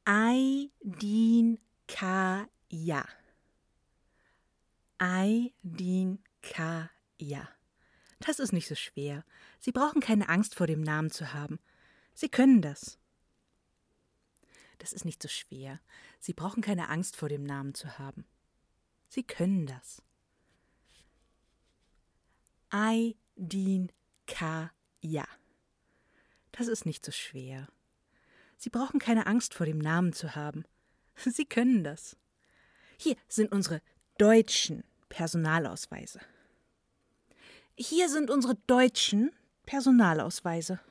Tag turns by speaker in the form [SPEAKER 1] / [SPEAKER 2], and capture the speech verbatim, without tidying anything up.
[SPEAKER 1] Aydin Kaya. Aydin Kaya. Das ist nicht so schwer. Sie brauchen keine Angst vor dem Namen zu haben. Sie können das. Das ist nicht so schwer. Sie brauchen keine Angst vor dem Namen zu haben. Sie können das. Aydin Kaya. Das ist nicht so schwer. Sie brauchen keine Angst vor dem Namen zu haben. Sie können das. Hier sind unsere deutschen Personalausweise. Hier sind unsere deutschen Personalausweise.